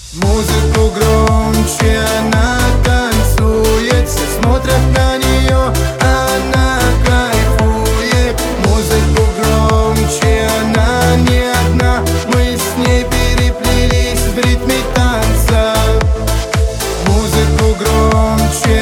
Музыку громче, она танцует, все смотрят на нее, она кайфует. Музыку громче, она не одна, мы с ней переплелись в ритме танца. Музыку громче,